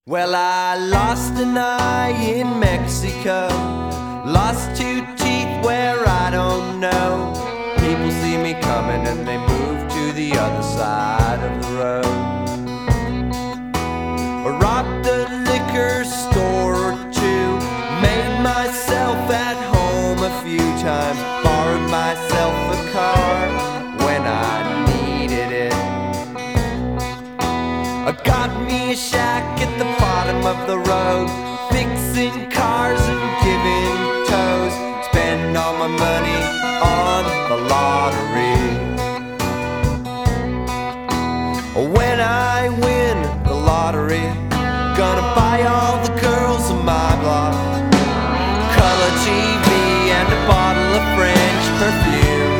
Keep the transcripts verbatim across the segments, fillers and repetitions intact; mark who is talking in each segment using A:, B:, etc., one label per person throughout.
A: Well, I lost an eye in Mexico, lost two teeth where I don't know. People see me coming and they move to the other side of the road. I robbed a liquor store or two, made myself at home a few times, borrowed myself a car when I needed it. I got me a shack at the bottom of the road, fixing cars and giving toes, spend all my money on the lottery. When I win the lottery, gonna buy all the girls in my block color T V and a bottle of French perfume.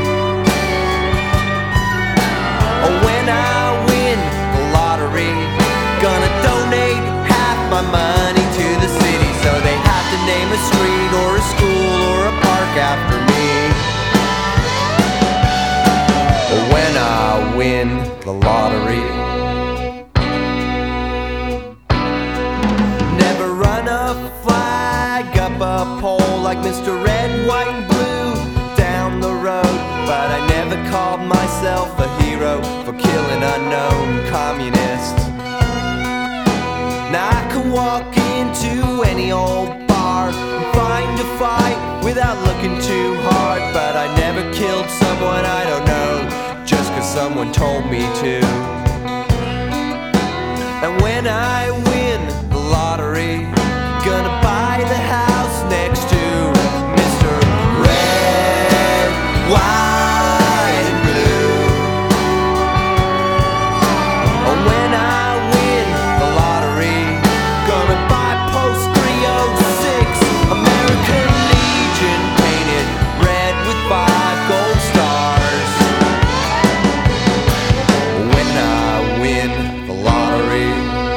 A: When I win the lottery, gonna donate half my money to the city, so they have to name a street or a school or a park after me. When I win the lottery, never run a flag up a pole like Mister Red, White and Blue down the road, but I never called myself a hero for killing unknown communists. Now I can walk into any old bar and find a fight without looking too hard, but I never killed someone I don't know just cause someone told me to. And when I win the lottery, gonna buy the house next to Mister Red, White and Blue. When I win the lottery, gonna buy Post three oh six American Legion painted red with five gold stars. When I win the lottery,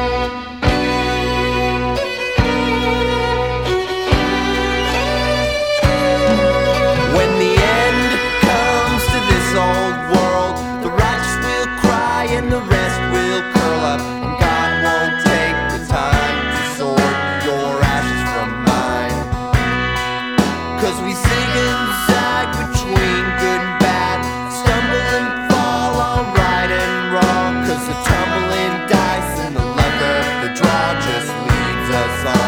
A: when the end comes to this old world, the righteous will cry and the rest will curl up, and God won't take the time to sort your ashes from mine. Cause we zig and zag between good and bad, stumble and fall on right and wrong, cause the tumbling dice and the luck of the draw just leads us on.